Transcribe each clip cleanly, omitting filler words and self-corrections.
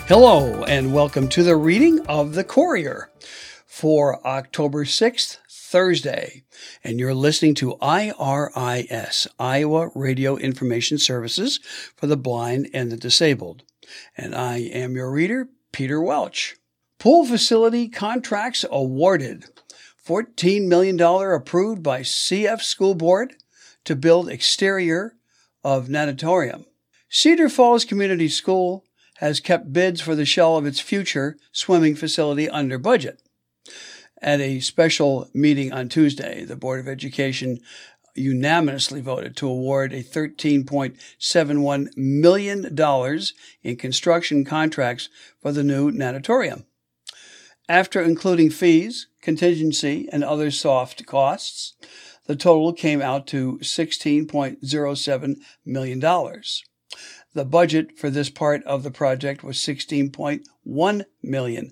Hello, and welcome to the reading of the Courier for October 6th, Thursday. And you're listening to IRIS, Iowa Radio Information Services for the Blind and the Disabled. And I am your reader, Peter Welch. Pool facility contracts awarded. $14 million approved by CF School Board to build exterior of natatorium. Cedar Falls Community School has kept bids for the shell of its future swimming facility under budget. At a special meeting on Tuesday, the Board of Education unanimously voted to award a $13.71 million in construction contracts for the new natatorium. After including fees, contingency, and other soft costs, the total came out to $16.07 million. The budget for this part of the project was $16.1 million.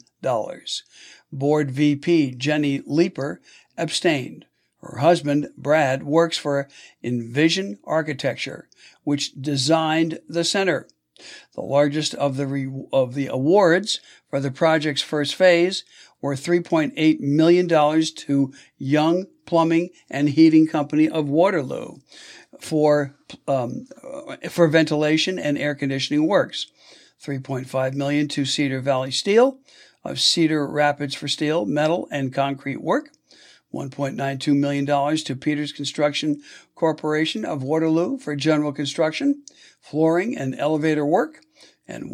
Board VP Jenny Leeper abstained. Her husband, Brad, works for Envision Architecture, which designed the center. The largest of the awards for the project's first phase were $3.8 million to Young Plumbing and Heating Company of Waterloo for ventilation and air conditioning works, $3.5 million to Cedar Valley Steel of Cedar Rapids for steel, metal, and concrete work, $1.92 million to Peters Construction Corporation of Waterloo for general construction, flooring, and elevator work, and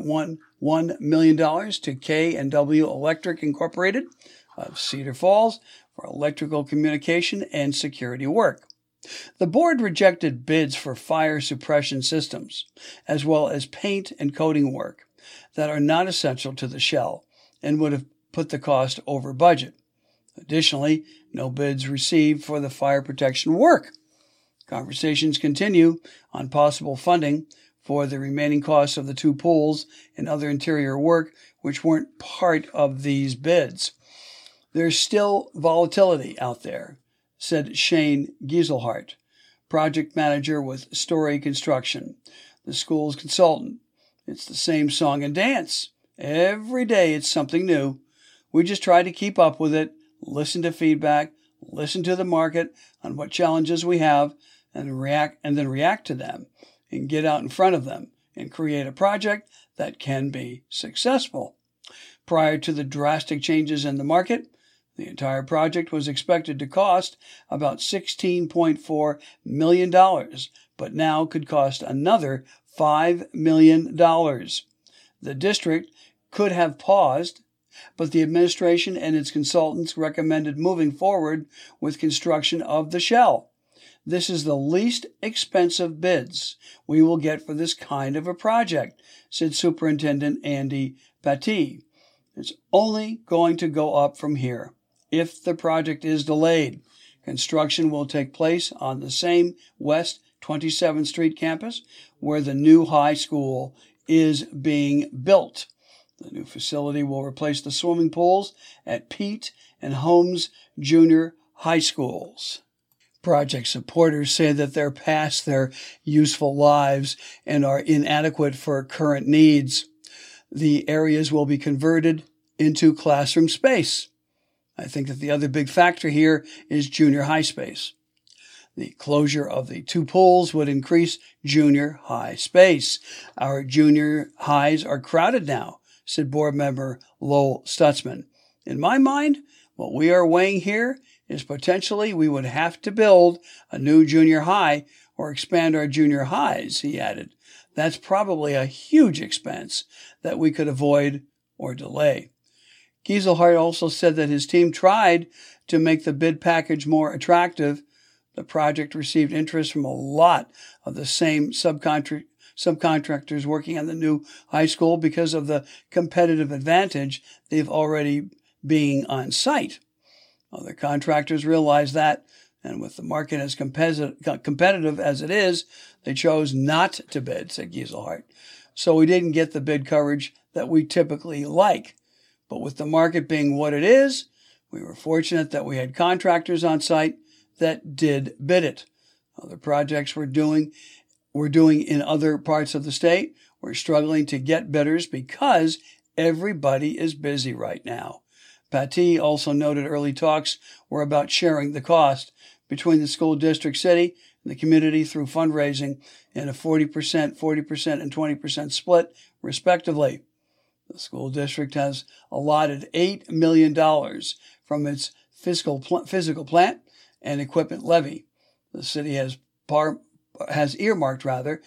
$1.11 million to K&W Electric Incorporated of Cedar Falls for electrical communication and security work. The board rejected bids for fire suppression systems, as well as paint and coating work that are not essential to the shell and would have put the cost over budget. Additionally, no bids received for the fire protection work. Conversations continue on possible funding for the remaining costs of the two pools and other interior work which weren't part of these bids. There's still volatility out there, said Shane Gieselhart, project manager with Story Construction, the school's consultant. It's the same song and dance. Every day it's something new. We just try to keep up with it, listen to feedback, listen to the market on what challenges we have, and then react to them and get out in front of them and create a project that can be successful. Prior to the drastic changes in the market, the entire project was expected to cost about $16.4 million, but now could cost another $5 million. The district could have paused, but the administration and its consultants recommended moving forward with construction of the shell. This is the least expensive bids we will get for this kind of a project, said Superintendent Andy Pattee. It's only going to go up from here. If the project is delayed, construction will take place on the same West 27th Street campus where the new high school is being built. The new facility will replace the swimming pools at Pete and Holmes Junior High Schools. Project supporters say that they're past their useful lives and are inadequate for current needs. The areas will be converted into classroom space. I think that the other big factor here is junior high space. The closure of the two pools would increase junior high space. Our junior highs are crowded now, said board member Lowell Stutzman. In my mind, what we are weighing here is potentially we would have to build a new junior high or expand our junior highs, he added. That's probably a huge expense that we could avoid or delay. Gieselhart also said that his team tried to make the bid package more attractive. The project received interest from a lot of the same subcontractors working on the new high school because of the competitive advantage they've already being on site. Other contractors realize that, and with the market as competitive as it is, they chose not to bid, said Gieselhart. So we didn't get the bid coverage that we typically like. But with the market being what it is, we were fortunate that we had contractors on site that did bid it. Other projects we're doing we're doing in other parts of the state. We're struggling to get bidders because everybody is busy right now. Pattee also noted early talks were about sharing the cost between the school district, city, and the community through fundraising in a 40%, and 20% split, respectively. The school district has allotted $8 million from its physical plant and equipment levy. The city has earmarked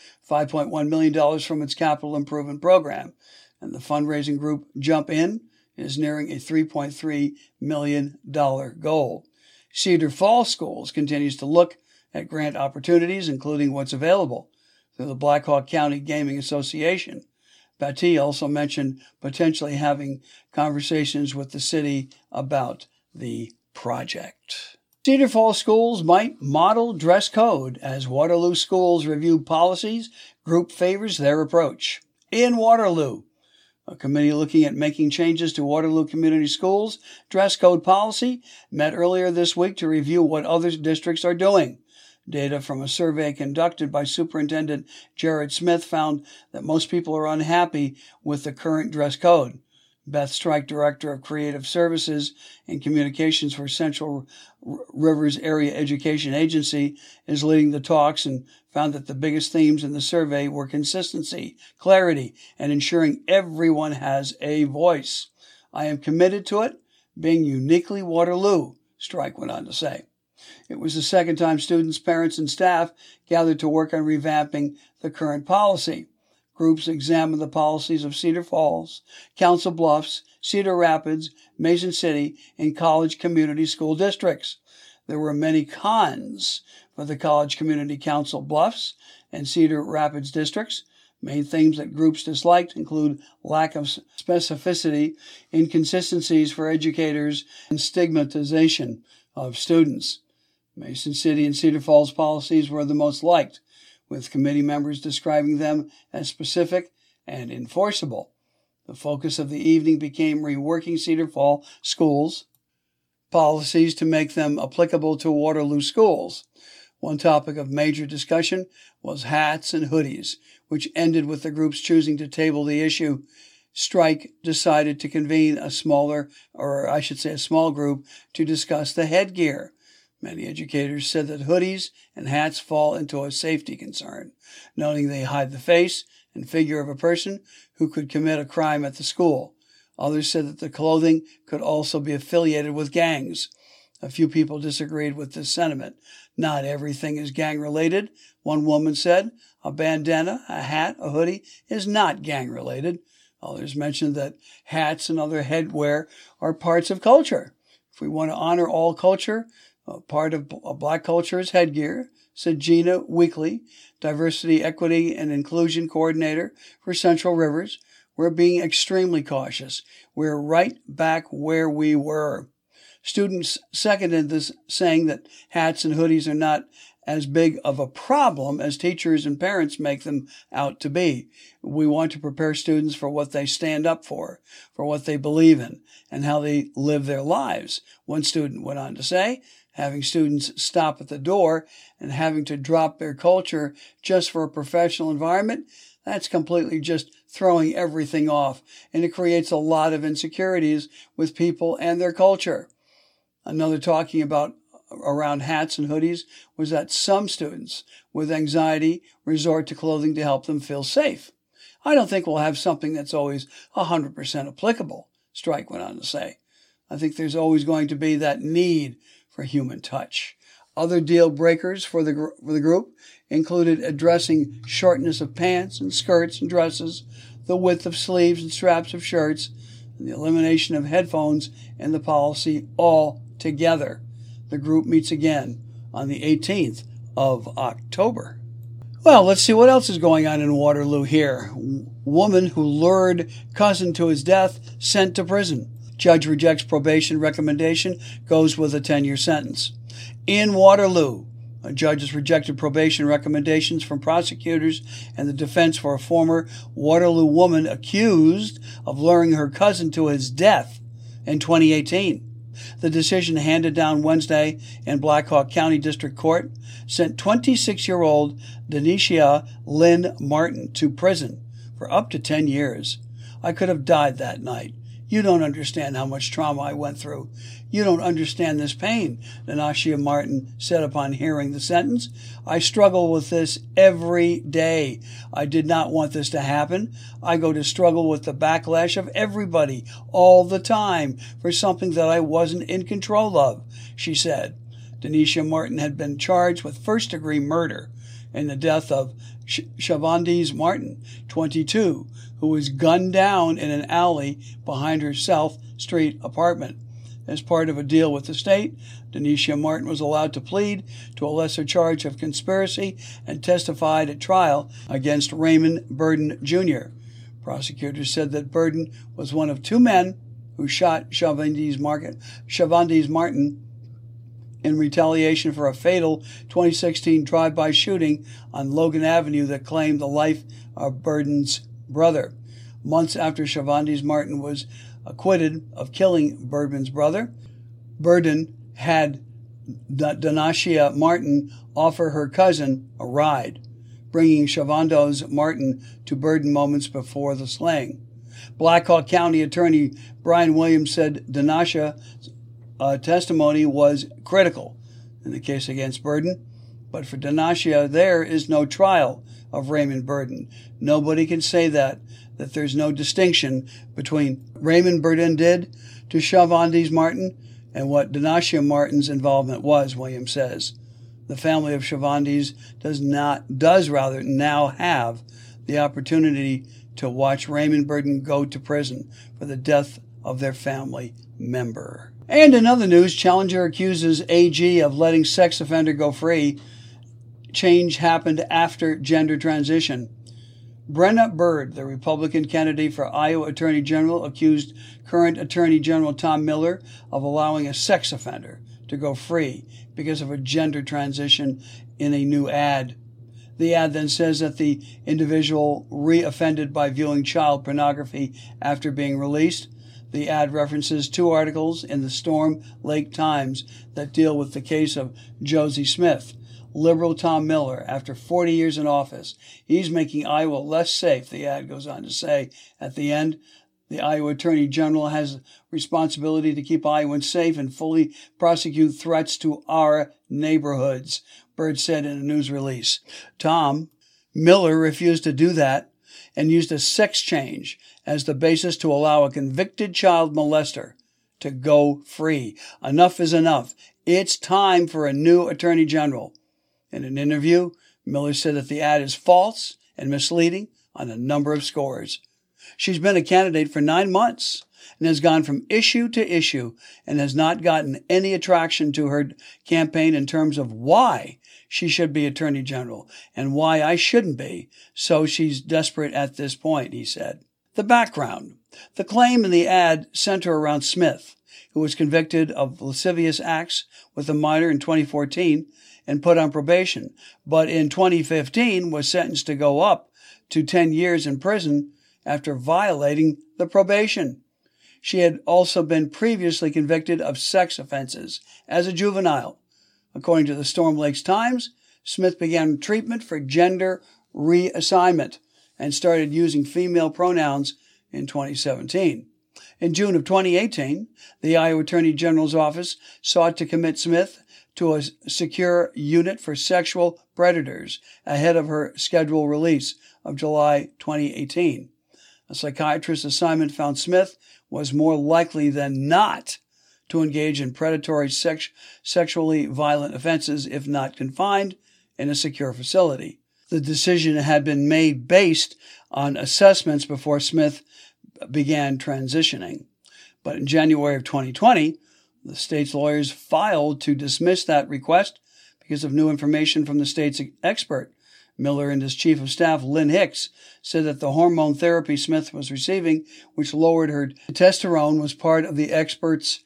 $5.1 million from its capital improvement program, and the fundraising group Jump In is nearing a $3.3 million goal. Cedar Falls Schools continues to look at grant opportunities, including what's available through the Black Hawk County Gaming Association. Pattee also mentioned potentially having conversations with the city about the project. Cedar Falls schools might model dress code as Waterloo schools review policies. Group favors their approach. In Waterloo, a committee looking at making changes to Waterloo Community Schools' dress code policy met earlier this week to review what other districts are doing. Data from a survey conducted by Superintendent Jared Smith found that most people are unhappy with the current dress code. Beth Strike, Director of Creative Services and Communications for Central Rivers Area Education Agency, is leading the talks and found that the biggest themes in the survey were consistency, clarity, and ensuring everyone has a voice. I am committed to it being uniquely Waterloo, Strike went on to say. It was the second time students, parents, and staff gathered to work on revamping the current policy. Groups examined the policies of Cedar Falls, Council Bluffs, Cedar Rapids, Mason City, and College Community School districts. There were many cons for the College Community Council Bluffs and Cedar Rapids districts. Main themes that groups disliked include lack of specificity, inconsistencies for educators, and stigmatization of students. Mason City and Cedar Falls policies were the most liked, with committee members describing them as specific and enforceable. The focus of the evening became reworking Cedar Falls schools' policies to make them applicable to Waterloo schools. One topic of major discussion was hats and hoodies, which ended with the groups choosing to table the issue. Strike decided to convene a small group to discuss the headgear. Many educators said that hoodies and hats fall into a safety concern, noting they hide the face and figure of a person who could commit a crime at the school. Others said that the clothing could also be affiliated with gangs. A few people disagreed with this sentiment. Not everything is gang-related, one woman said. A bandana, a hat, a hoodie is not gang-related. Others mentioned that hats and other headwear are parts of culture. If we want to honor all culture, part of Black culture is headgear, said Gina Weekly, Diversity, Equity, and Inclusion Coordinator for Central Rivers. We're being extremely cautious. We're right back where we were. Students seconded this, saying that hats and hoodies are not as big of a problem as teachers and parents make them out to be. We want to prepare students for what they stand up for what they believe in, and how they live their lives. One student went on to say, having students stop at the door and having to drop their culture just for a professional environment, that's completely just throwing everything off, and it creates a lot of insecurities with people and their culture. Another talking about around hats and hoodies was that some students with anxiety resort to clothing to help them feel safe. I don't think we'll have something that's always 100% applicable, Strike went on to say. I think there's always going to be that need for human touch. Other deal breakers for the group included addressing shortness of pants and skirts and dresses, the width of sleeves and straps of shirts, and the elimination of headphones in the policy all together. The group meets again on the 18th of October. Well, let's see what else is going on in Waterloo here. Woman who lured cousin to his death sent to prison. Judge rejects probation recommendation, goes with a 10-year sentence. In Waterloo, a judge has rejected probation recommendations from prosecutors and the defense for a former Waterloo woman accused of luring her cousin to his death in 2018. The decision handed down Wednesday in Black Hawk County District Court sent 26-year-old Denisha Lynn Martin to prison for up to 10 years. I could have died that night. You don't understand how much trauma I went through. You don't understand this pain, Denisha Martin said upon hearing the sentence. I struggle with this every day. I did not want this to happen. I go to struggle with the backlash of everybody all the time for something that I wasn't in control of, she said. Denisha Martin had been charged with first-degree murder in the death of Shavondice Martin, 22, who was gunned down in an alley behind her South Street apartment. As part of a deal with the state, Denisha Martin was allowed to plead to a lesser charge of conspiracy and testified at trial against Raymond Burden Jr. Prosecutors said that Burden was one of two men who shot Shavondice Martin in retaliation for a fatal 2016 drive-by shooting on Logan Avenue that claimed the life of Burden's brother. Months after Shavondice Martin was acquitted of killing Burden's brother, Burden had Denisha Martin offer her cousin a ride, bringing Shavondice Martin to Burden moments before the slaying. Black Hawk County Attorney Brian Williams said Denisha's testimony was critical in the case against Burden, but for Denisha, there is no trial of Raymond Burden. Nobody can say that there's no distinction between Raymond Burden did to Shavondice Martin and what Denisha Martin's involvement was, Williams says. The family of Shavondice does now have the opportunity to watch Raymond Burden go to prison for the death of their family member. And in other news, Challenger accuses AG of letting sex offender go free. Change happened after gender transition. Brenna Bird, the Republican candidate for Iowa Attorney General, accused current Attorney General Tom Miller of allowing a sex offender to go free because of a gender transition in a new ad. The ad then says that the individual re-offended by viewing child pornography after being released. The ad references two articles in the Storm Lake Times that deal with the case of Josie Smith. Liberal Tom Miller, after 40 years in office, he's making Iowa less safe, the ad goes on to say. At the end, the Iowa Attorney General has responsibility to keep Iowans safe and fully prosecute threats to our neighborhoods, Bird said in a news release. Tom Miller refused to do that and used a sex change as the basis to allow a convicted child molester to go free. Enough is enough. It's time for a new Attorney General. In an interview, Miller said that the ad is false and misleading on a number of scores. She's been a candidate for 9 months and has gone from issue to issue and has not gotten any attraction to her campaign in terms of why she should be Attorney General and why I shouldn't be. So she's desperate at this point, he said. The background. The claim in the ad center around Smith, who was convicted of lascivious acts with a minor in 2014 and put on probation, but in 2015 was sentenced to go up to 10 years in prison after violating the probation. She had also been previously convicted of sex offenses as a juvenile. According to the Storm Lakes Times, Smith began treatment for gender reassignment and started using female pronouns in 2017. In June of 2018, the Iowa Attorney General's office sought to commit Smith to a secure unit for sexual predators ahead of her scheduled release of July 2018. A psychiatrist's assignment found Smith was more likely than not to engage in predatory sexually violent offenses if not confined in a secure facility. The decision had been made based on assessments before Smith began transitioning. But in January of 2020, the state's lawyers filed to dismiss that request because of new information from the state's expert. Miller and his chief of staff, Lynn Hicks, said that the hormone therapy Smith was receiving, which lowered her testosterone, was part of the expert's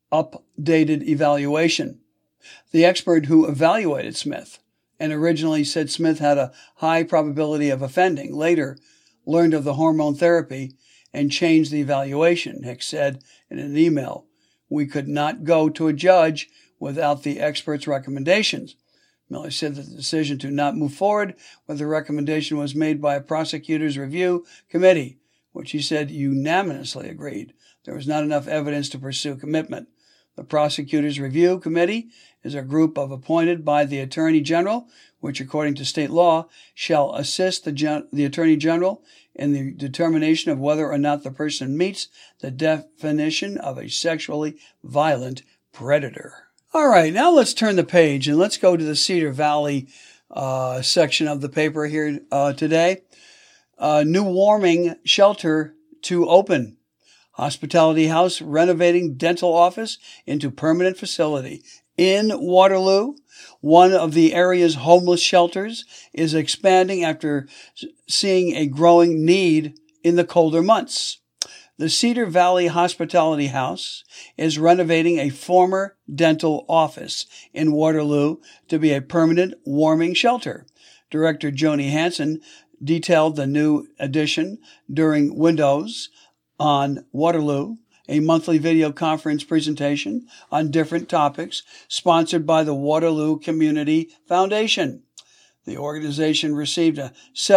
updated evaluation. The expert who evaluated Smith and originally said Smith had a high probability of offending later learned of the hormone therapy and changed the evaluation, Hicks said in an email. We could not go to a judge without the experts' recommendations. Miller said that the decision to not move forward with the recommendation was made by a prosecutor's review committee, which he said unanimously agreed there was not enough evidence to pursue commitment. The prosecutor's review committee is a group appointed by the Attorney General, which, according to state law, shall assist the Attorney General in the determination of whether or not the person meets the definition of a sexually violent predator. All right, now let's turn the page and let's go to the Cedar Valley section of the paper here today. New warming shelter to open. Hospitality House renovating dental office into permanent facility. In Waterloo, one of the area's homeless shelters is expanding after seeing a growing need in the colder months. The Cedar Valley Hospitality House is renovating a former dental office in Waterloo to be a permanent warming shelter. Director Joni Hansen detailed the new addition during Windows on Waterloo, a monthly video conference presentation on different topics sponsored by the Waterloo Community Foundation. The organization received a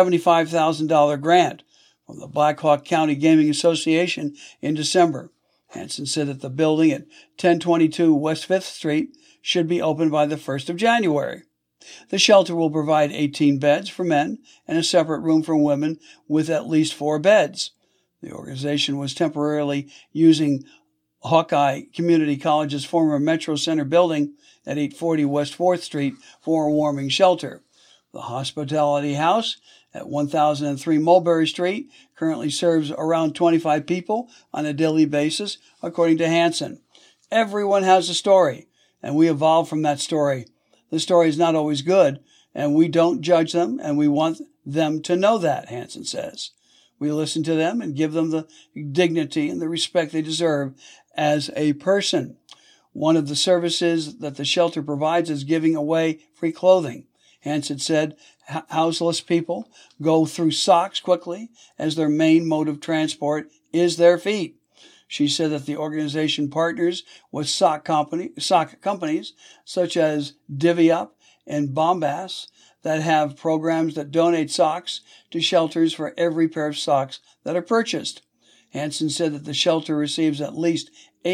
$75,000 grant from the Blackhawk County Gaming Association in December. Hansen said that the building at 1022 West 5th Street should be open by the 1st of January. The shelter will provide 18 beds for men and a separate room for women with at least 4 beds. The organization was temporarily using Hawkeye Community College's former Metro Center building at 840 West 4th Street for a warming shelter. The Hospitality House at 1003 Mulberry Street currently serves around 25 people on a daily basis, according to Hansen. Everyone has a story, and we evolve from that story. The story is not always good, and we don't judge them, and we want them to know that, Hansen says. We listen to them and give them the dignity and the respect they deserve as a person. One of the services that the shelter provides is giving away free clothing. Hansen said houseless people go through socks quickly as their main mode of transport is their feet. She said that the organization partners with sock companies such as Divvy Up and Bombas that have programs that donate socks to shelters for every pair of socks that are purchased. Hansen said that the shelter receives at least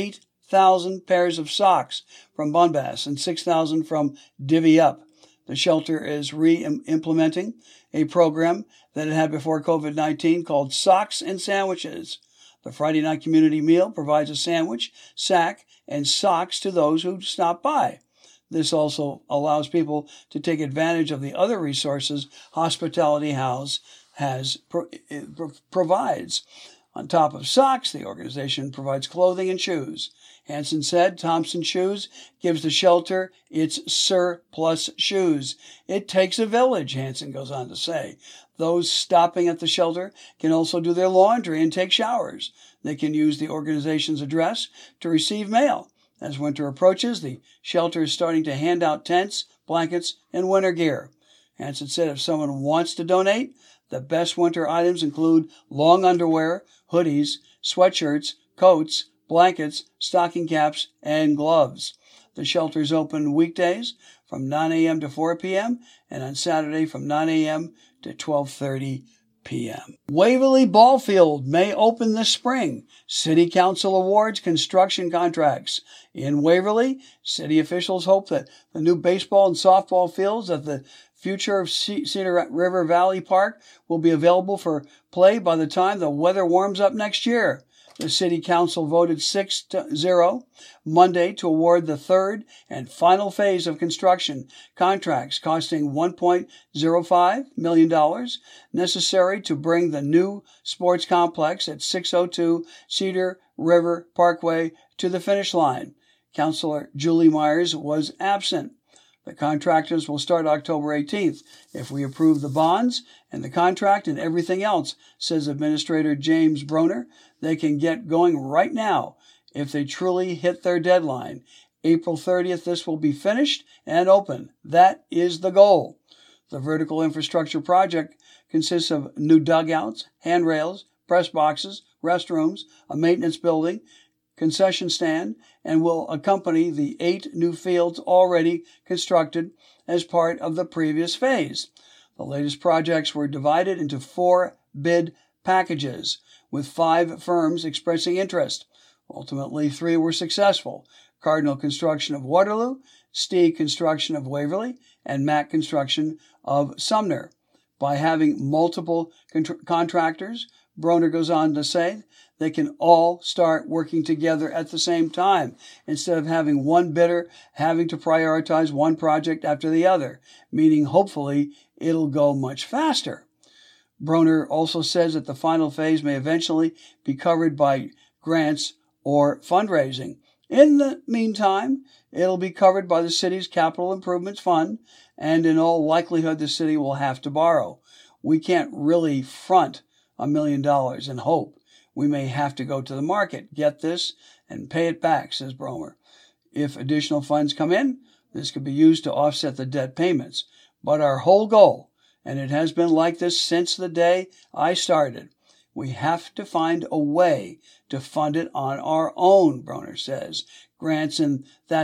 8,000 pairs of socks from Bombas and 6,000 from Divvy Up. The shelter is re-implementing a program that it had before COVID-19 called Socks and Sandwiches. The Friday night community meal provides a sandwich, sack, and socks to those who stop by. This also allows people to take advantage of the other resources Hospitality House provides. On top of socks, the organization provides clothing and shoes. Hansen said Thompson Shoes gives the shelter its surplus shoes. It takes a village, Hansen goes on to say. Those stopping at the shelter can also do their laundry and take showers. They can use the organization's address to receive mail. As winter approaches, the shelter is starting to hand out tents, blankets, and winter gear. Hansen said if someone wants to donate, the best winter items include long underwear, hoodies, sweatshirts, coats, blankets, stocking caps, and gloves. The shelter is open weekdays from 9 a.m. to 4 p.m. and on Saturday from 9 a.m. to 12:30 p.m. Waverly Ball Field may open this spring. City Council awards construction contracts. In Waverly, city officials hope that the new baseball and softball fields at the future of Cedar River Valley Park will be available for play by the time the weather warms up next year. The City Council voted 6-0 Monday to award the third and final phase of construction contracts costing $1.05 million necessary to bring the new sports complex at 602 Cedar River Parkway to the finish line. Councilor Julie Myers was absent. The contractors will start October 18th if we approve the bonds and the contract and everything else, says Administrator James Broner. They can get going right now if they truly hit their deadline. April 30th, this will be finished and open. That is the goal. The vertical infrastructure project consists of new dugouts, handrails, press boxes, restrooms, a maintenance building, concession stand and will accompany the 8 new fields already constructed as part of the previous phase. The latest projects were divided into 4 bid packages, with 5 firms expressing interest. Ultimately, 3 were successful: Cardinal Construction of Waterloo, Stee Construction of Waverly, and Mack Construction of Sumner. By having multiple contractors, Broner goes on to say, they can all start working together at the same time, instead of having one bidder having to prioritize one project after the other, meaning hopefully it'll go much faster. Broner also says that the final phase may eventually be covered by grants or fundraising. In the meantime, it'll be covered by the city's Capital Improvements Fund, and in all likelihood the city will have to borrow. We can't really front $1 million and hope. We may have to go to the market, get this, and pay it back, says Broner. If additional funds come in, this could be used to offset the debt payments. But our whole goal, and it has been like this since the day I started, we have to find a way to fund it on our own, Broner says. Grants and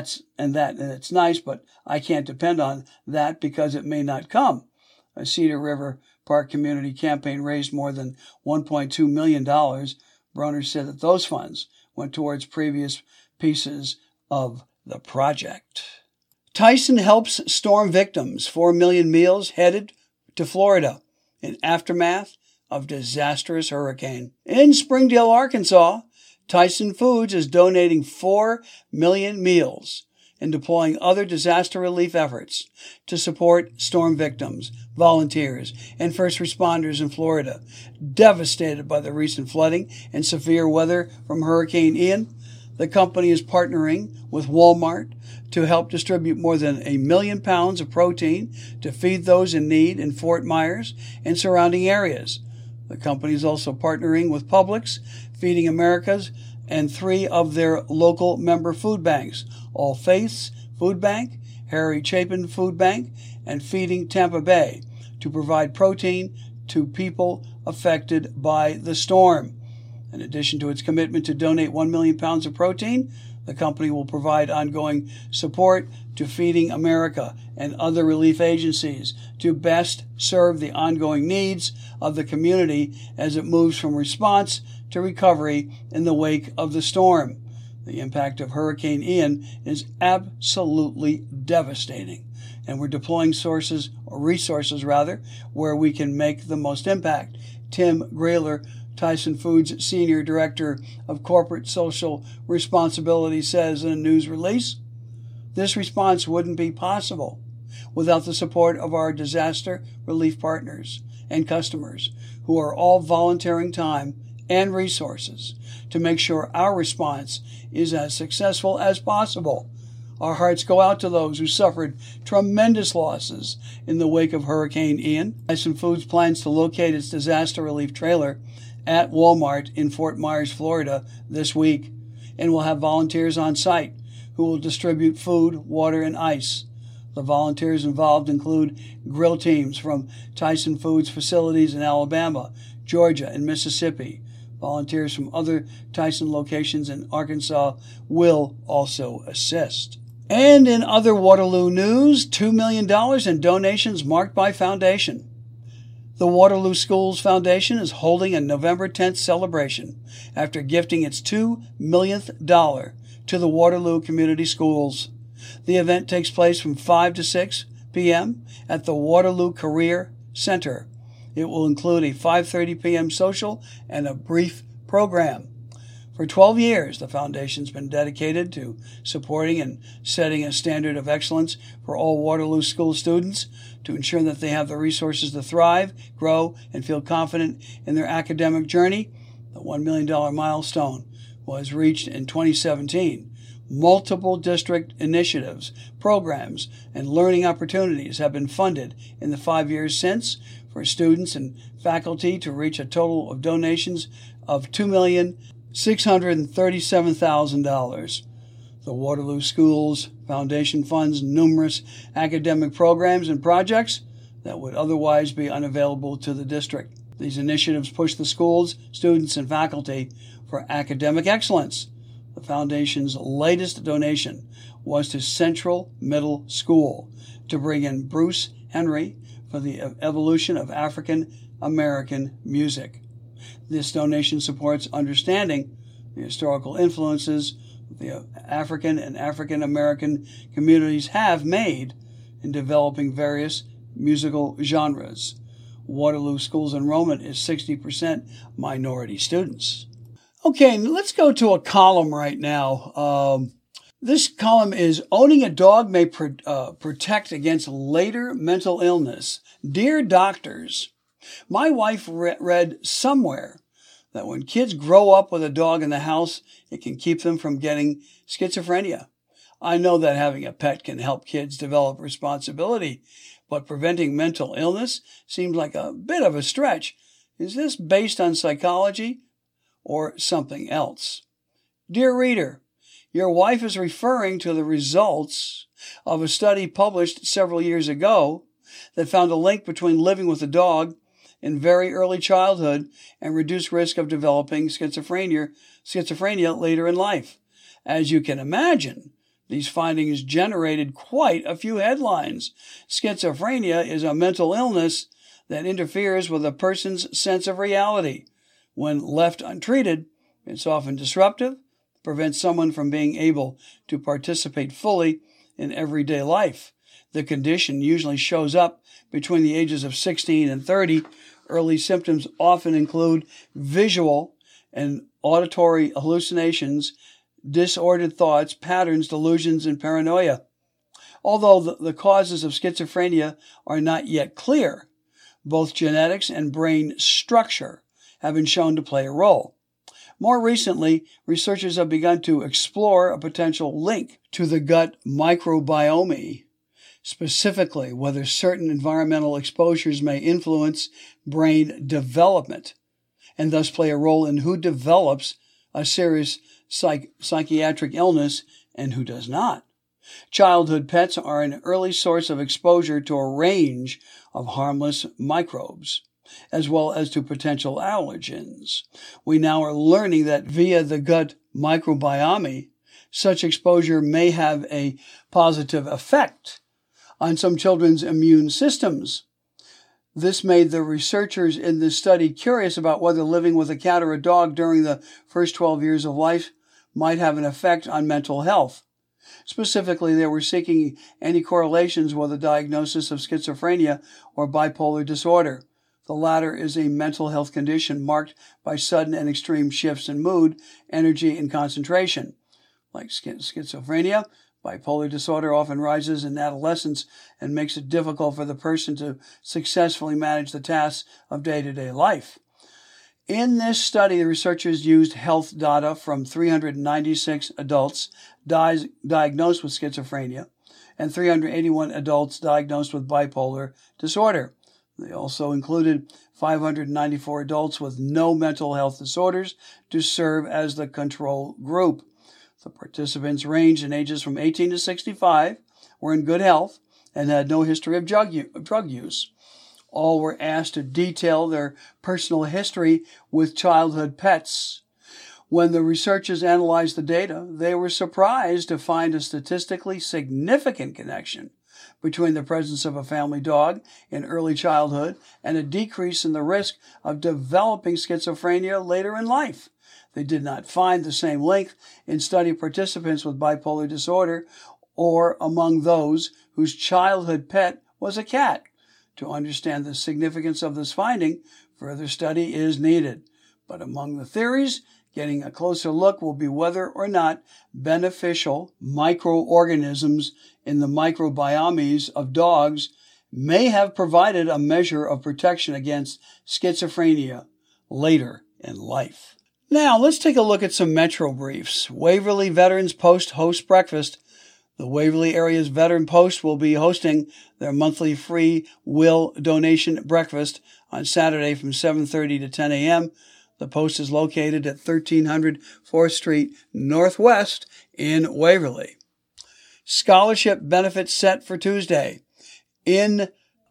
it's nice, but I can't depend on that because it may not come. A Cedar River Park Community Campaign raised more than $1.2 million. Broner said that those funds went towards previous pieces of the project. Tyson helps storm victims. 4 million meals headed to Florida in aftermath of disastrous hurricane. In Springdale, Arkansas, Tyson Foods is donating 4 million meals and deploying other disaster relief efforts to support storm victims, volunteers, and first responders in Florida, devastated by the recent flooding and severe weather from Hurricane Ian. The company is partnering with Walmart to help distribute more than 1 million pounds of protein to feed those in need in Fort Myers and surrounding areas. The company is also partnering with Publix, Feeding America's, and 3 of their local member food banks, All Faiths Food Bank, Harry Chapin Food Bank, and Feeding Tampa Bay, to provide protein to people affected by the storm. In addition to its commitment to donate 1 million pounds of protein, the company will provide ongoing support to Feeding America and other relief agencies to best serve the ongoing needs of the community as it moves from response to recovery in the wake of the storm. The impact of Hurricane Ian is absolutely devastating, and we're deploying resources where we can make the most impact. Tim Grayler, Tyson Foods Senior Director of Corporate Social Responsibility, says in a news release, this response wouldn't be possible without the support of our disaster relief partners and customers, who are all volunteering time and resources to make sure our response is as successful as possible. Our hearts go out to those who suffered tremendous losses in the wake of Hurricane Ian. Tyson Foods plans to locate its disaster relief trailer at Walmart in Fort Myers, Florida this week, and will have volunteers on site who will distribute food, water, and ice. The volunteers involved include grill teams from Tyson Foods facilities in Alabama, Georgia, and Mississippi. Volunteers from other Tyson locations in Arkansas will also assist. And in other Waterloo news, $2 million in donations marked by foundation. The Waterloo Schools Foundation is holding a November 10th celebration after gifting its $2 millionth to the Waterloo Community Schools. The event takes place from 5 to 6 p.m. at the Waterloo Career Center. It will include a 5:30 p.m. social and a brief program. For 12 years, the foundation's been dedicated to supporting and setting a standard of excellence for all Waterloo School students to ensure that they have the resources to thrive, grow, and feel confident in their academic journey. The $1 million milestone was reached in 2017. Multiple district initiatives, programs, and learning opportunities have been funded in the 5 years since for students and faculty to reach a total of donations of $2,637,000. The Waterloo Schools Foundation funds numerous academic programs and projects that would otherwise be unavailable to the district. These initiatives push the schools, students, and faculty for academic excellence. The Foundation's latest donation was to Central Middle School to bring in Bruce Henry for the evolution of African American music. This donation supports understanding the historical influences the African and African American communities have made in developing various musical genres. Waterloo School's enrollment is 60% minority students. Okay, let's go to a column right now. This column is Owning a Dog May Protect Against Later Mental Illness. Dear doctors, my wife read somewhere that when kids grow up with a dog in the house, it can keep them from getting schizophrenia. I know that having a pet can help kids develop responsibility, but preventing mental illness seems like a bit of a stretch. Is this based on psychology or something else? Dear reader, your wife is referring to the results of a study published several years ago that found a link between living with a dog in very early childhood and reduced risk of developing schizophrenia later in life. As you can imagine, these findings generated quite a few headlines. Schizophrenia is a mental illness that interferes with a person's sense of reality. When left untreated, it's often disruptive, prevents someone from being able to participate fully in everyday life. The condition usually shows up between the ages of 16 and 30. Early symptoms often include visual and auditory hallucinations, disordered thoughts, patterns, delusions, and paranoia. Although the causes of schizophrenia are not yet clear, both genetics and brain structure have been shown to play a role. More recently, researchers have begun to explore a potential link to the gut microbiome, specifically whether certain environmental exposures may influence brain development and thus play a role in who develops a serious psychiatric illness and who does not. Childhood pets are an early source of exposure to a range of harmless microbes, as well as to potential allergens. We now are learning that via the gut microbiome, such exposure may have a positive effect on some children's immune systems. This made the researchers in this study curious about whether living with a cat or a dog during the first 12 years of life might have an effect on mental health. Specifically, they were seeking any correlations with a diagnosis of schizophrenia or bipolar disorder. The latter is a mental health condition marked by sudden and extreme shifts in mood, energy, and concentration. Like schizophrenia, bipolar disorder often rises in adolescence and makes it difficult for the person to successfully manage the tasks of day-to-day life. In this study, the researchers used health data from 396 adults diagnosed with schizophrenia and 381 adults diagnosed with bipolar disorder. They also included 594 adults with no mental health disorders to serve as the control group. The participants ranged in ages from 18 to 65, were in good health, and had no history of drug use. All were asked to detail their personal history with childhood pets. When the researchers analyzed the data, they were surprised to find a statistically significant connection between the presence of a family dog in early childhood and a decrease in the risk of developing schizophrenia later in life. They did not find the same link in study participants with bipolar disorder or among those whose childhood pet was a cat. To understand the significance of this finding, further study is needed. But among the theories, getting a closer look will be whether or not beneficial microorganisms in the microbiomes of dogs may have provided a measure of protection against schizophrenia later in life. Now, let's take a look at some Metro briefs. Waverly Veterans Post hosts breakfast. The Waverly Area's Veteran Post will be hosting their monthly free will donation breakfast on Saturday from 7:30 to 10 a.m. The Post is located at 1300 4th Street Northwest in Waverly. Scholarship benefits set for Tuesday. In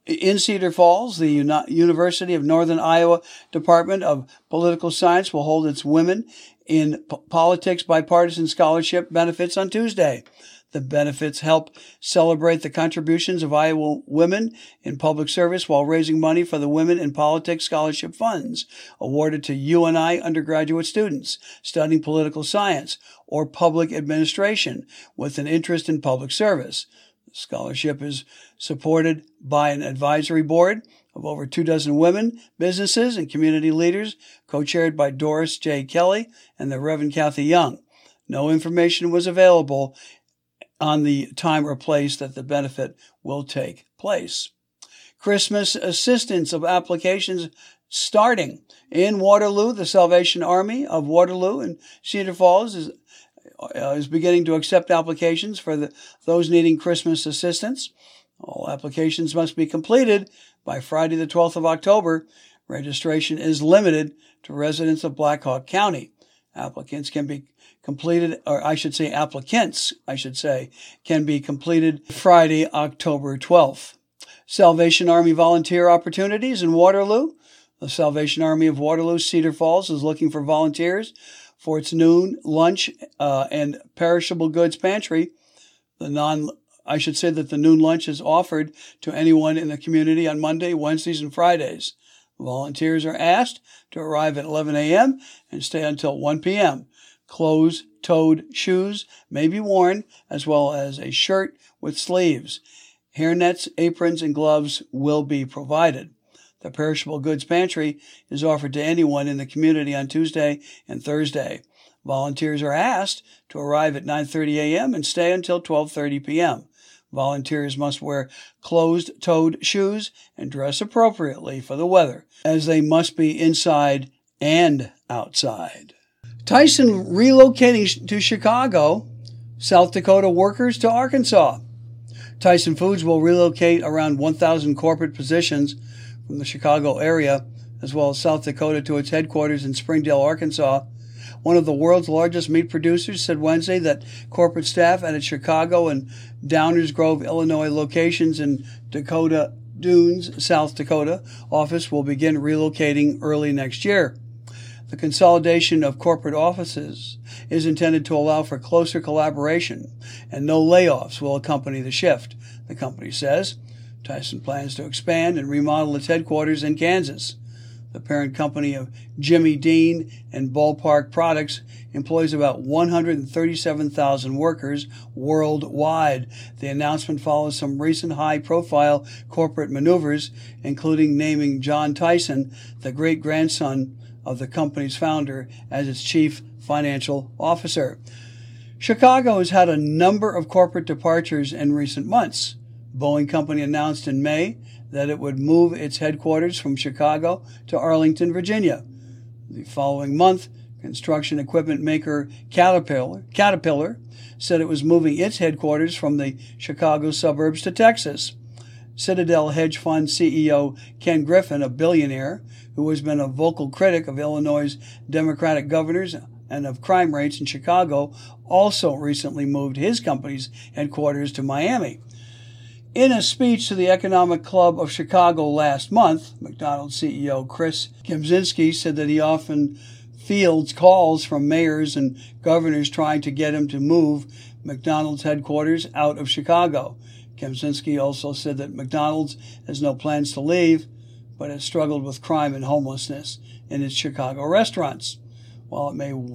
In Cedar Falls, the University of Northern Iowa Department of Political Science will hold its Women in Politics Bipartisan Scholarship benefits on Tuesday. The benefits help celebrate the contributions of Iowa women in public service while raising money for the Women in Politics Scholarship Funds, awarded to UNI undergraduate students studying political science or public administration with an interest in public service. The scholarship is supported by an advisory board of over 24 women, businesses, and community leaders, co-chaired by Doris J. Kelly and the Reverend Kathy Young. No information was available on the time or place that the benefit will take place. Christmas assistance of applications starting in Waterloo. The Salvation Army of Waterloo and Cedar Falls is beginning to accept applications for those needing Christmas assistance. All applications must be completed by Friday the 12th of October. Registration is limited to residents of Black Hawk County. Applicants can be completed Friday, October 12th. Salvation Army volunteer opportunities in Waterloo. The Salvation Army of Waterloo, Cedar Falls, is looking for volunteers for its noon lunch and perishable goods pantry. The noon lunch is offered to anyone in the community on Monday, Wednesdays, and Fridays. Volunteers are asked to arrive at 11 a.m. and stay until 1 p.m. Closed-toed shoes may be worn, as well as a shirt with sleeves. Hairnets, aprons, and gloves will be provided. The perishable goods pantry is offered to anyone in the community on Tuesday and Thursday. Volunteers are asked to arrive at 9:30 a.m. and stay until 12:30 p.m. Volunteers must wear closed-toed shoes and dress appropriately for the weather, as they must be inside and outside. Tyson relocating to Chicago, South Dakota workers to Arkansas. Tyson Foods will relocate around 1,000 corporate positions from the Chicago area, as well as South Dakota, to its headquarters in Springdale, Arkansas. One of the world's largest meat producers said Wednesday that corporate staff at its Chicago and Downers Grove, Illinois locations in Dakota Dunes, South Dakota office will begin relocating early next year. The consolidation of corporate offices is intended to allow for closer collaboration, and no layoffs will accompany the shift, the company says. Tyson plans to expand and remodel its headquarters in Kansas. The parent company of Jimmy Dean and Ballpark Products employs about 137,000 workers worldwide. The announcement follows some recent high-profile corporate maneuvers, including naming John Tyson, the great-grandson of the company's founder, as its chief financial officer. Chicago has had a number of corporate departures in recent months. Boeing Company announced in May that it would move its headquarters from Chicago to Arlington, Virginia. The following month, construction equipment maker Caterpillar said it was moving its headquarters from the Chicago suburbs to Texas. Citadel hedge fund CEO Ken Griffin, a billionaire who has been a vocal critic of Illinois' Democratic governors and of crime rates in Chicago, also recently moved his company's headquarters to Miami. In a speech to the Economic Club of Chicago last month, McDonald's CEO Chris Kempczinski said that he often fields calls from mayors and governors trying to get him to move McDonald's headquarters out of Chicago. Kempczinski also said that McDonald's has no plans to leave, but has struggled with crime and homelessness in its Chicago restaurants. While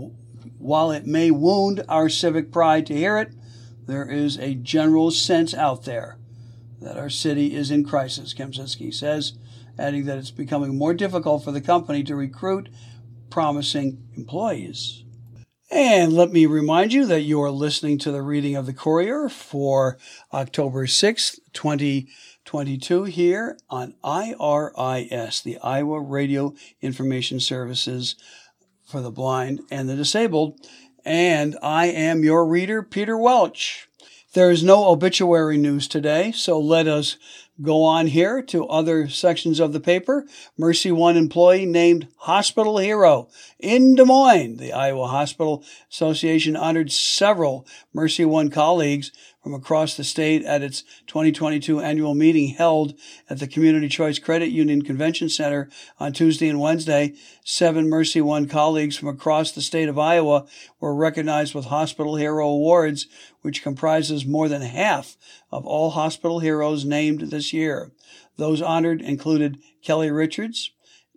it may wound our civic pride to hear it, there is a general sense out there that our city is in crisis, Kempczinski says, adding that it's becoming more difficult for the company to recruit promising employees. And let me remind you that you are listening to the reading of the Courier for October 6th, 2022 here on IRIS, the Iowa Radio Information Services for the Blind and the Disabled. And I am your reader, Peter Welch. There is no obituary news today, so let us go on here to other sections of the paper. Mercy One employee named Hospital Hero in Des Moines. The Iowa Hospital Association honored several Mercy One colleagues from from across the state at its 2022 annual meeting held at the Community Choice Credit Union Convention Center on Tuesday and Wednesday. 7 Mercy One colleagues from across the state of Iowa were recognized with Hospital Hero Awards, which comprises more than half of all hospital heroes named this year. Those honored included Kelly Richards,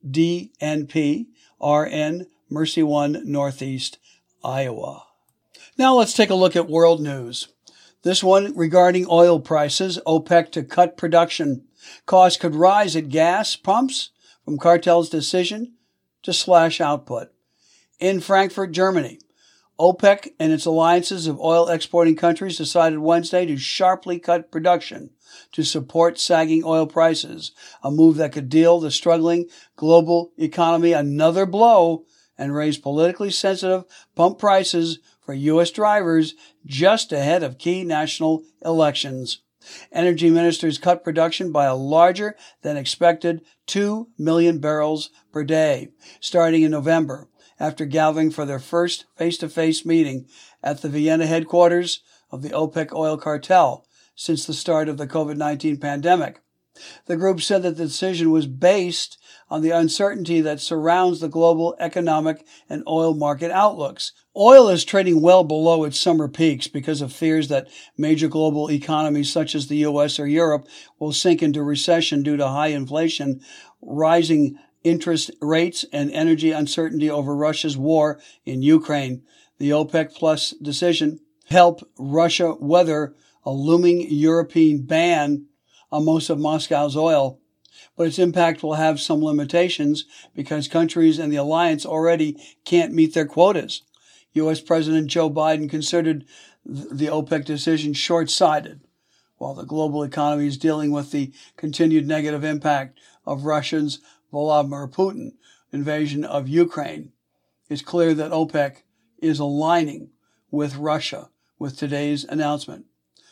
DNP, RN, Mercy One, Northeast, Iowa. Now let's take a look at world news. This one regarding oil prices, OPEC to cut production. Costs could rise at gas pumps from cartel's decision to slash output. In Frankfurt, Germany, OPEC and its alliances of oil exporting countries decided Wednesday to sharply cut production to support sagging oil prices, a move that could deal the struggling global economy another blow and raise politically sensitive pump prices for U.S. drivers just ahead of key national elections. Energy ministers cut production by a larger than expected 2 million barrels per day, starting in November, after gathering for their first face-to-face meeting at the Vienna headquarters of the OPEC oil cartel since the start of the COVID-19 pandemic. The group said that the decision was based on the uncertainty that surrounds the global economic and oil market outlooks. Oil is trading well below its summer peaks because of fears that major global economies such as the U.S. or Europe will sink into recession due to high inflation, rising interest rates, and energy uncertainty over Russia's war in Ukraine. The OPEC Plus decision helped Russia weather a looming European ban on most of Moscow's oil, but its impact will have some limitations because countries in the alliance already can't meet their quotas. U.S. President Joe Biden considered the OPEC decision short-sighted, while the global economy is dealing with the continued negative impact of Russia's Vladimir Putin invasion of Ukraine. It's clear that OPEC is aligning with Russia with today's announcement.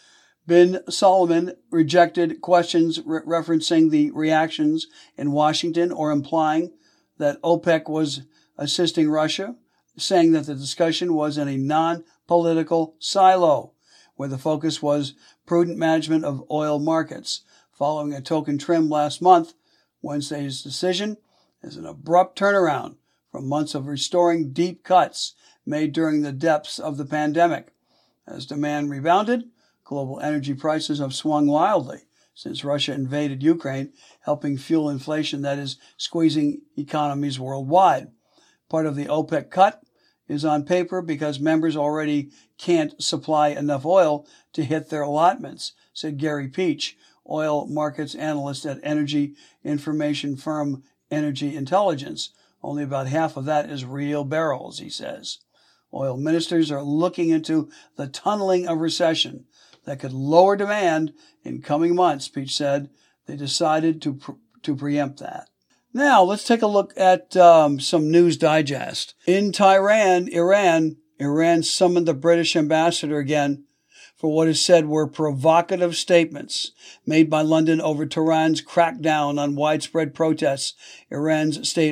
Bin Salman rejected questions referencing the reactions in Washington or implying that OPEC was assisting Russia, saying that the discussion was in a non-political silo, where the focus was prudent management of oil markets. Following a token trim last month, Wednesday's decision is an abrupt turnaround from months of restoring deep cuts made during the depths of the pandemic. As demand rebounded, global energy prices have swung wildly since Russia invaded Ukraine, helping fuel inflation that is squeezing economies worldwide. Part of the OPEC cut is on paper because members already can't supply enough oil to hit their allotments, said Gary Peach, oil markets analyst at energy information firm Energy Intelligence. Only about half of that is real barrels, he says. Oil ministers are looking into the tunneling of recession that could lower demand in coming months, Peach said. They decided to preempt that. Now, let's take a look at some News Digest. In Tehran, Iran summoned the British ambassador again for what is said were provocative statements made by London over Tehran's crackdown on widespread protests. Iran's state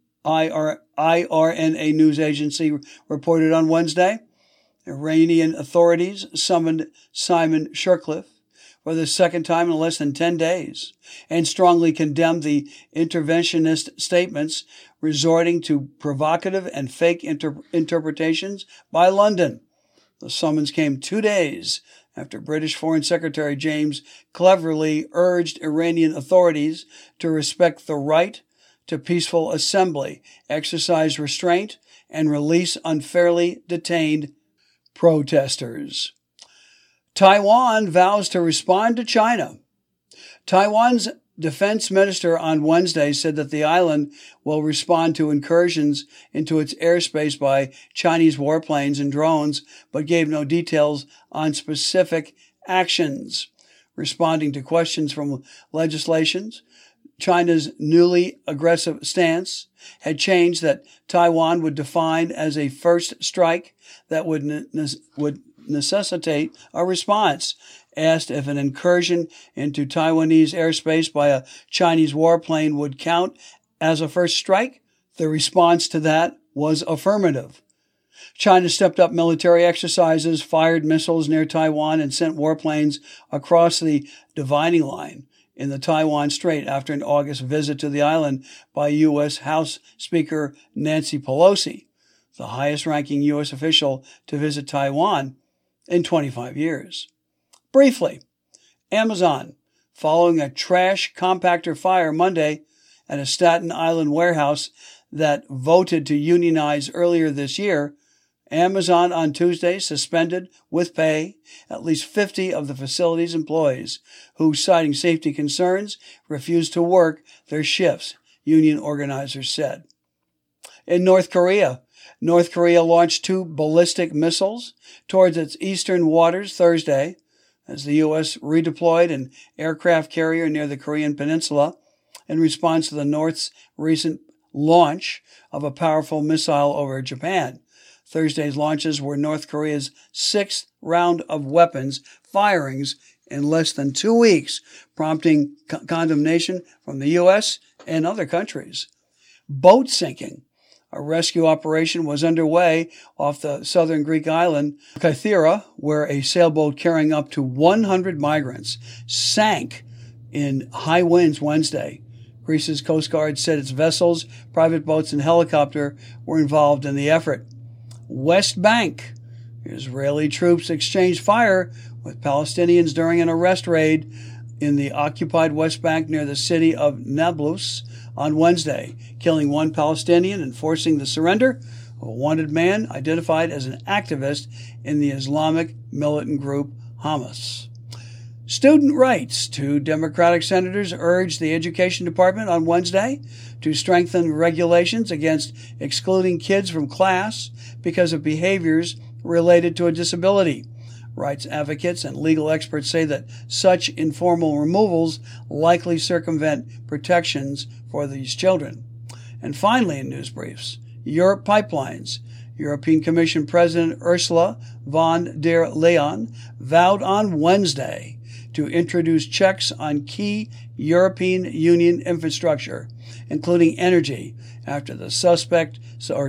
IRNA news agency reported on Wednesday. Iranian authorities summoned Simon Shercliffe for the second time in less than 10 days and strongly condemned the interventionist statements resorting to provocative and fake interpretations by London. The summons came 2 days after British Foreign Secretary James Cleverly urged Iranian authorities to respect the right to peaceful assembly, exercise restraint, and release unfairly detained protesters. Taiwan vows to respond to China. Taiwan's defense minister on Wednesday said that the island will respond to incursions into its airspace by Chinese warplanes and drones, but gave no details on specific actions. Responding to questions from legislations, China's newly aggressive stance had changed that Taiwan would define as a first strike that would necessitate a response. Asked if an incursion into Taiwanese airspace by a Chinese warplane would count as a first strike, the response to that was affirmative. China stepped up military exercises, fired missiles near Taiwan, and sent warplanes across the dividing line in the Taiwan Strait after an August visit to the island by U.S. House Speaker Nancy Pelosi, the highest-ranking U.S. official to visit Taiwan in 25 years. Briefly, Amazon, following a trash compactor fire Monday at a Staten Island warehouse that voted to unionize earlier this year, Amazon on Tuesday suspended with pay at least 50 of the facility's employees who, citing safety concerns, refused to work their shifts, union organizers said. In North Korea launched 2 ballistic missiles towards its eastern waters Thursday as the U.S. redeployed an aircraft carrier near the Korean peninsula in response to the North's recent launch of a powerful missile over Japan. Thursday's launches were North Korea's 6th round of weapons firings in less than 2 weeks, prompting condemnation from the U.S. and other countries. Boat sinking. A rescue operation was underway off the southern Greek island Kythera, where a sailboat carrying up to 100 migrants sank in high winds Wednesday. Greece's Coast Guard said its vessels, private boats, and helicopter were involved in the effort. West Bank. Israeli troops exchanged fire with Palestinians during an arrest raid in the occupied West Bank near the city of Nablus on Wednesday, killing 1 Palestinian and forcing the surrender of a wanted man identified as an activist in the Islamic militant group Hamas. Student rights. 2 Democratic senators urged the Education Department on Wednesday to strengthen regulations against excluding kids from class because of behaviors related to a disability. Rights advocates and legal experts say that such informal removals likely circumvent protections for these children. And finally, in news briefs, Europe pipelines. European Commission President Ursula von der Leyen vowed on Wednesday to introduce checks on key European Union infrastructure, including energy, after the suspected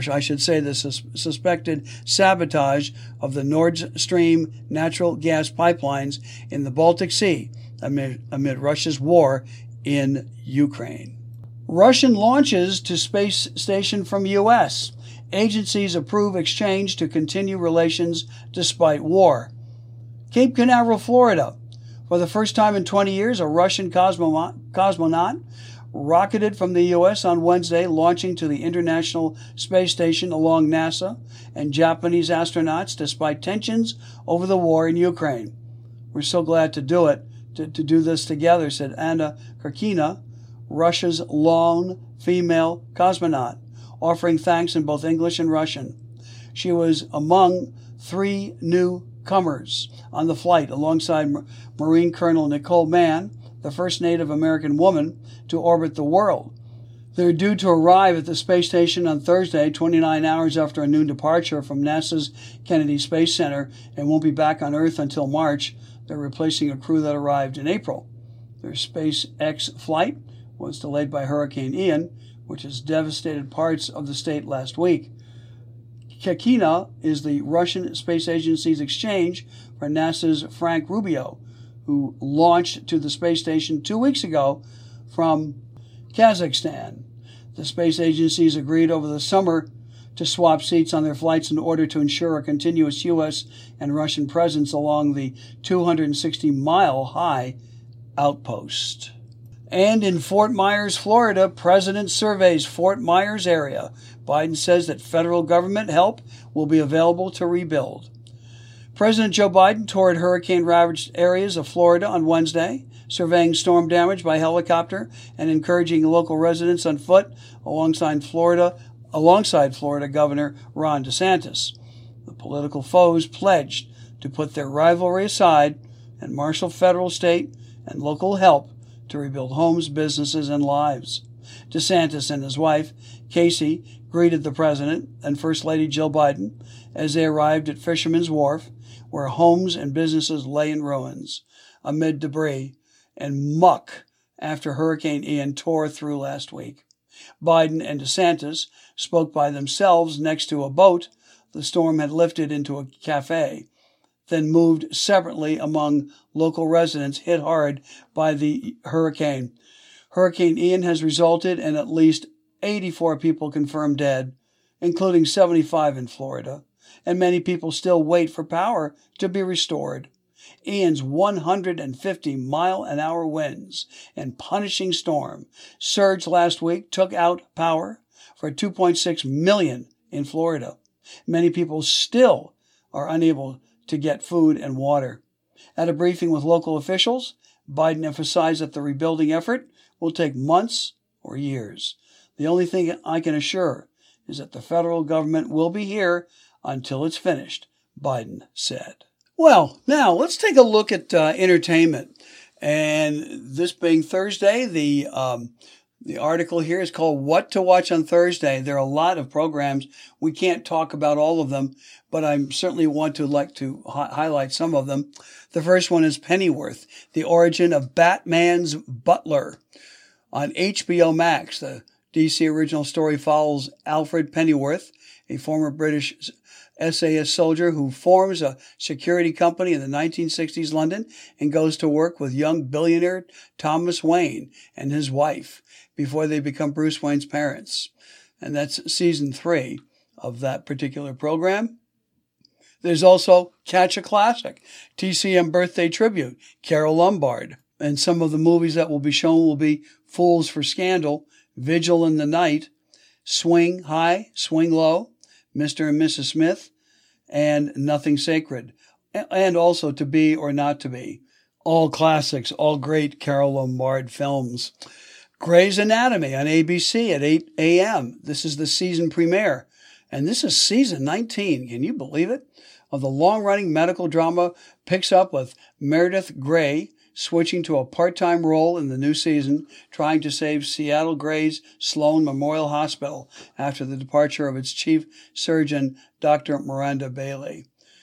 sabotage of the Nord Stream natural gas pipelines in the Baltic Sea amid Russia's war in Ukraine. Russian launches to space station from U.S. Agencies approve exchange to continue relations despite war. Cape Canaveral, Florida. For the first time in 20 years, a Russian cosmonaut rocketed from the U.S. on Wednesday, launching to the International Space Station along NASA and Japanese astronauts despite tensions over the war in Ukraine. We're so glad to do it, to do this together, said Anna Karkina, Russia's lone female cosmonaut, offering thanks in both English and Russian. She was among 3 newcomers on the flight alongside Marine Colonel Nicole Mann, the first Native American woman to orbit the world. They're due to arrive at the space station on Thursday, 29 hours after a noon departure from NASA's Kennedy Space Center, and won't be back on Earth until March. They're replacing a crew that arrived in April. Their SpaceX flight was delayed by Hurricane Ian, which has devastated parts of the state last week. Kakina is the Russian Space Agency's exchange for NASA's Frank Rubio, who launched to the space station 2 weeks ago from Kazakhstan. The space agencies agreed over the summer to swap seats on their flights in order to ensure a continuous U.S. and Russian presence along the 260-mile-high outpost. And in Fort Myers, Florida, President surveys Fort Myers area. Biden says that federal government help will be available to rebuild. President Joe Biden toured hurricane-ravaged areas of Florida on Wednesday, surveying storm damage by helicopter and encouraging local residents on foot alongside Florida Governor Ron DeSantis. The political foes pledged to put their rivalry aside and marshal federal, state, and local help to rebuild homes, businesses, and lives. DeSantis and his wife, Casey, greeted the President and First Lady Jill Biden as they arrived at Fisherman's Wharf, where homes and businesses lay in ruins amid debris and muck after Hurricane Ian tore through last week. Biden and DeSantis spoke by themselves next to a boat, the storm had lifted into a cafe, then moved separately among local residents hit hard by the hurricane. Hurricane Ian has resulted in at least 84 people confirmed dead, including 75 in Florida, and many people still wait for power to be restored. Ian's 150-mile-an-hour winds and punishing storm surge last week took out power for 2.6 million in Florida. Many people still are unable to get food and water. At a briefing with local officials, Biden emphasized that the rebuilding effort will take months or years. The only thing I can assure is that the federal government will be here until it's finished, Biden said. Well, now let's take a look at entertainment. And this being Thursday, the article here is called What to Watch on Thursday. There are a lot of programs. We can't talk about all of them, but I certainly want to highlight some of them. The first one is Pennyworth, the origin of Batman's butler. On HBO Max, the DC original story follows Alfred Pennyworth, a former British SAS soldier who forms a security company in the 1960s London and goes to work with young billionaire Thomas Wayne and his wife before they become Bruce Wayne's parents. And that's season 3 of that particular program. There's also Catch a Classic, TCM birthday tribute, Carole Lombard. And some of the movies that will be shown will be Fools for Scandal, Vigil in the Night, Swing High, Swing Low, Mr. and Mrs. Smith, and Nothing Sacred, and also To Be or Not to Be. All classics, all great Carole Lombard films. Grey's Anatomy on ABC at 8 a.m. This is the season premiere, and this is season 19. Can you believe it? Of the long-running medical drama picks up with Meredith Grey switching to a part-time role in the new season, trying to save Seattle Gray's Sloan Memorial Hospital after the departure of its chief surgeon, Dr. Miranda Bailey.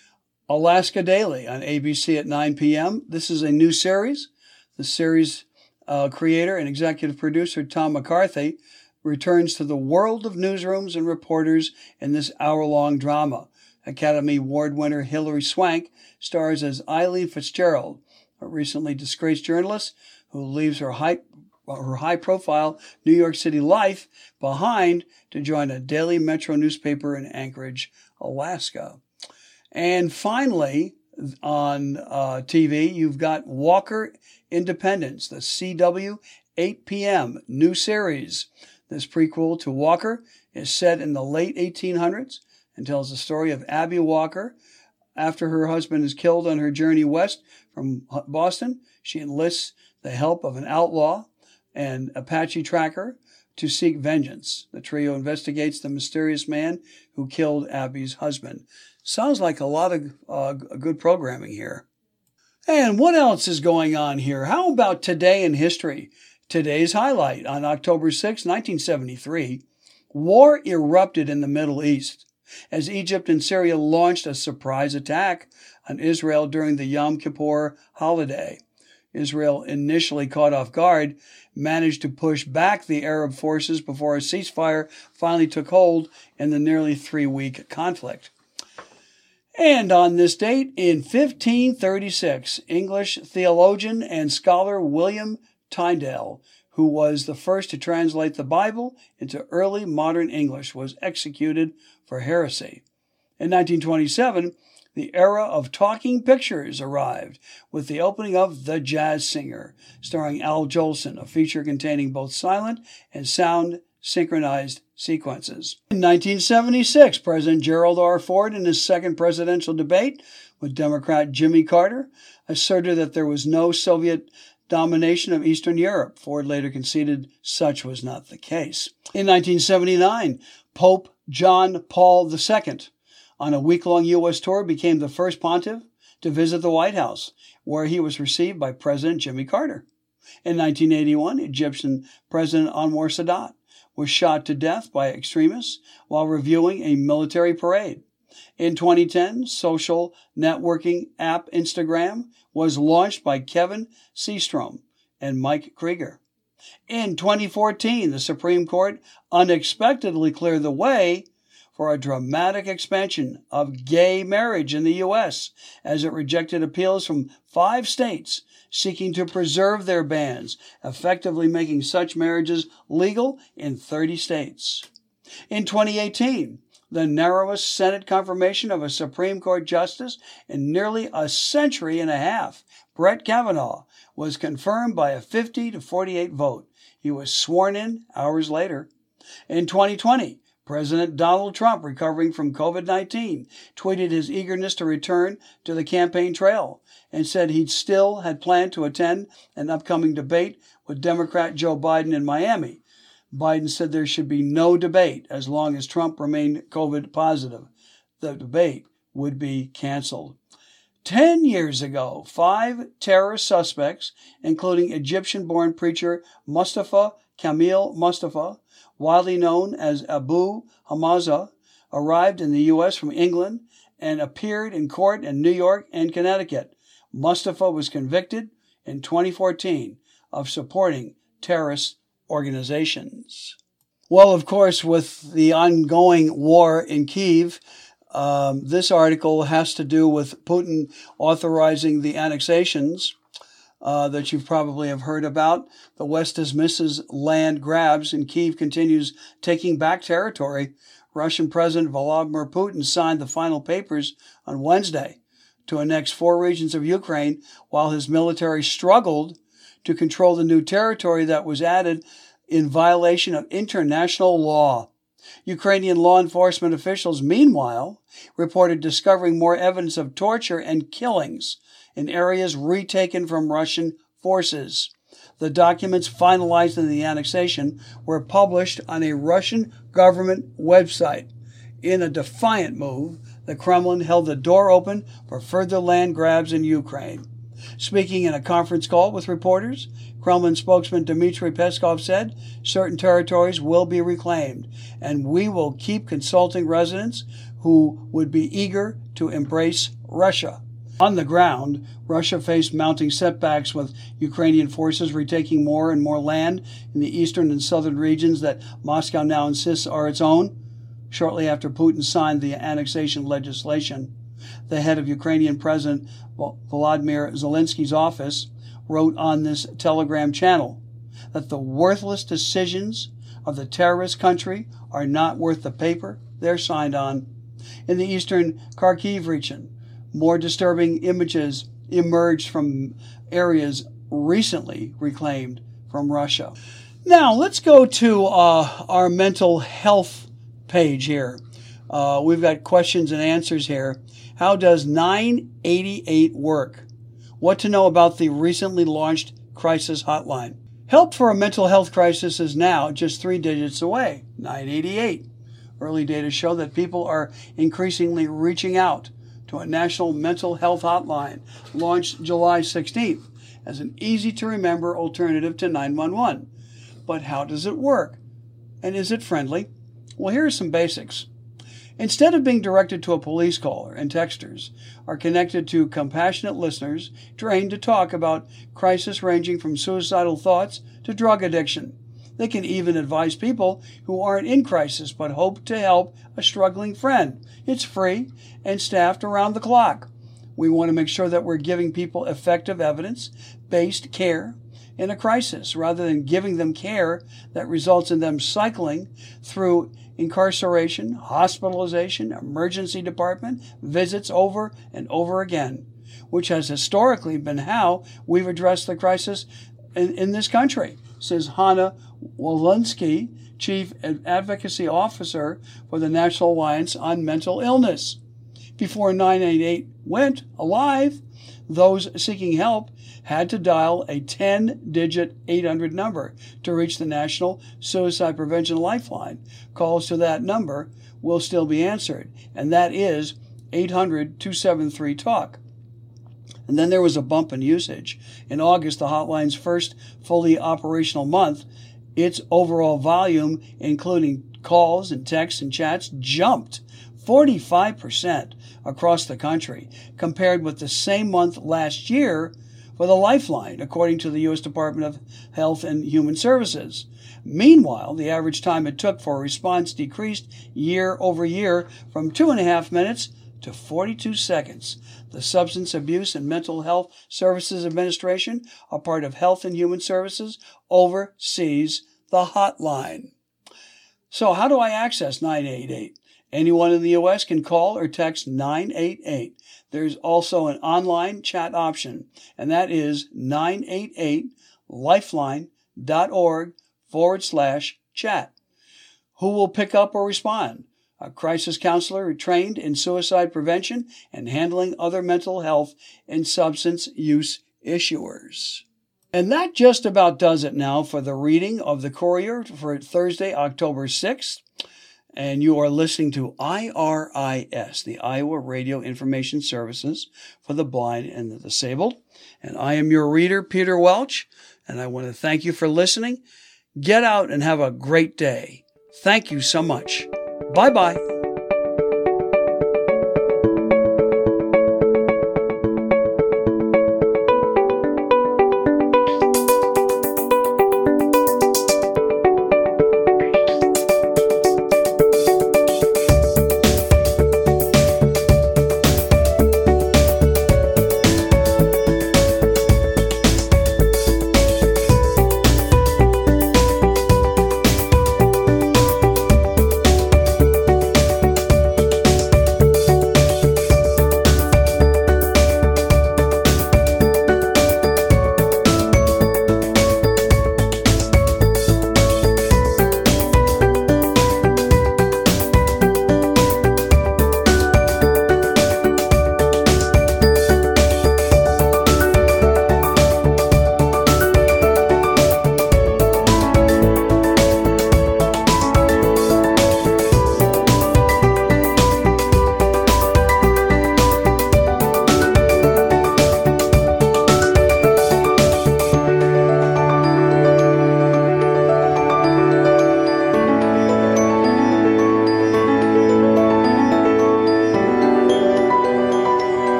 Alaska Daily on ABC at 9 p.m. This is a new series. The series creator and executive producer Tom McCarthy returns to the world of newsrooms and reporters in this hour-long drama. Academy Award winner Hilary Swank stars as Eileen Fitzgerald, a recently disgraced journalist who leaves her high-profile New York City life behind to join a daily Metro newspaper in Anchorage, Alaska. And finally, on TV, you've got Walker Independence, the CW 8 p.m. new series. This prequel to Walker is set in the late 1800s and tells the story of Abby Walker. After her husband is killed on her journey west from Boston, she enlists the help of an outlaw and Apache tracker to seek vengeance. The trio investigates the mysterious man who killed Abby's husband. Sounds like a lot of good programming here. And what else is going on here? How about today in history? Today's highlight: on October 6, 1973, war erupted in the Middle East as Egypt and Syria launched a surprise attack on Israel during the Yom Kippur holiday. Israel, initially caught off guard, managed to push back the Arab forces before a ceasefire finally took hold in the nearly 3-week conflict. And on this date, in 1536, English theologian and scholar William Tyndale, who was the first to translate the Bible into early modern English, was executed for heresy. In 1927, the era of talking pictures arrived with the opening of The Jazz Singer, starring Al Jolson, a feature containing both silent and sound synchronized sequences. In 1976, President Gerald R. Ford, in his second presidential debate with Democrat Jimmy Carter, asserted that there was no Soviet domination of Eastern Europe. Ford later conceded such was not the case. In 1979, Pope John Paul II, on a week-long U.S. tour, became the first pontiff to visit the White House, where he was received by President Jimmy Carter. In 1981, Egyptian President Anwar Sadat was shot to death by extremists while reviewing a military parade. In 2010, social networking app Instagram was launched by Kevin Systrom and Mike Krieger. In 2014, the Supreme Court unexpectedly cleared the way for a dramatic expansion of gay marriage in the U.S. as it rejected appeals from 5 states seeking to preserve their bans, effectively making such marriages legal in 30 states. In 2018, the narrowest Senate confirmation of a Supreme Court justice in nearly a century and a half, Brett Kavanaugh, was confirmed by a 50-48 vote. He was sworn in hours later. In 2020, President Donald Trump, recovering from COVID-19, tweeted his eagerness to return to the campaign trail and said he still had planned to attend an upcoming debate with Democrat Joe Biden in Miami. Biden said there should be no debate as long as Trump remained COVID positive. The debate would be canceled. 10 years ago, 5 terrorist suspects, including Egyptian-born preacher Mustafa Kamil Mustafa, widely known as Abu Hamza, arrived in the U.S. from England and appeared in court in New York and Connecticut. Mustafa was convicted in 2014 of supporting terrorist organizations. Well, of course, with the ongoing war in Kyiv, this article has to do with Putin authorizing the annexations that you probably have heard about. The West dismisses land grabs, and Kyiv continues taking back territory. Russian President Vladimir Putin signed the final papers on Wednesday to annex 4 regions of Ukraine, while his military struggled to control the new territory that was added in violation of international law. Ukrainian law enforcement officials, meanwhile, reported discovering more evidence of torture and killings in areas retaken from Russian forces. The documents finalized in the annexation were published on a Russian government website. In a defiant move, the Kremlin held the door open for further land grabs in Ukraine. Speaking in a conference call with reporters, Kremlin spokesman Dmitry Peskov said certain territories will be reclaimed, and we will keep consulting residents who would be eager to embrace Russia. On the ground, Russia faced mounting setbacks, with Ukrainian forces retaking more and more land in the eastern and southern regions that Moscow now insists are its own. Shortly after Putin signed the annexation legislation, the head of Ukrainian President Volodymyr Zelensky's office wrote on this Telegram channel that the worthless decisions of the terrorist country are not worth the paper they're signed on. In the eastern Kharkiv region, more disturbing images emerged from areas recently reclaimed from Russia. Now, let's go to our mental health page here. We've got questions and answers here. How does 988 work? What to know about the recently launched crisis hotline. Help for a mental health crisis is now just 3 digits away, 988. Early data show that people are increasingly reaching out to a national mental health hotline launched July 16th as an easy-to-remember alternative to 911. But how does it work? And is it friendly? Well, here are some basics. Instead of being directed to a police caller, and texters are connected to compassionate listeners trained to talk about crisis ranging from suicidal thoughts to drug addiction. They can even advise people who aren't in crisis but hope to help a struggling friend. It's free and staffed around the clock. We want to make sure that we're giving people effective evidence-based care in a crisis rather than giving them care that results in them cycling through incarceration, hospitalization, emergency department visits over and over again, which has historically been how we've addressed the crisis in this country, says Hannah Walensky, Chief Advocacy Officer for the National Alliance on Mental Illness. Before 988 went alive, those seeking help had to dial a 10-digit 800 number to reach the National Suicide Prevention Lifeline. Calls to that number will still be answered, and that is 800-273-TALK. And then there was a bump in usage. In August, the hotline's first fully operational month, its overall volume, including calls and texts and chats, jumped 45% across the country, compared with the same month last year for the Lifeline, according to the U.S. Department of Health and Human Services. Meanwhile, the average time it took for a response decreased year over year from 2.5 minutes to 42 seconds. The Substance Abuse and Mental Health Services Administration, a part of Health and Human Services, oversees the hotline. So how do I access 988? Anyone in the U.S. can call or text 988. There's also an online chat option, and that is 988lifeline.org/chat. Who will pick up or respond? A crisis counselor trained in suicide prevention and handling other mental health and substance use issuers. And that just about does it now for the reading of the Courier for Thursday, October 6th. And you are listening to IRIS, the Iowa Radio Information Services for the Blind and the Disabled. And I am your reader, Peter Welch, and I want to thank you for listening. Get out and have a great day. Thank you so much. Bye-bye.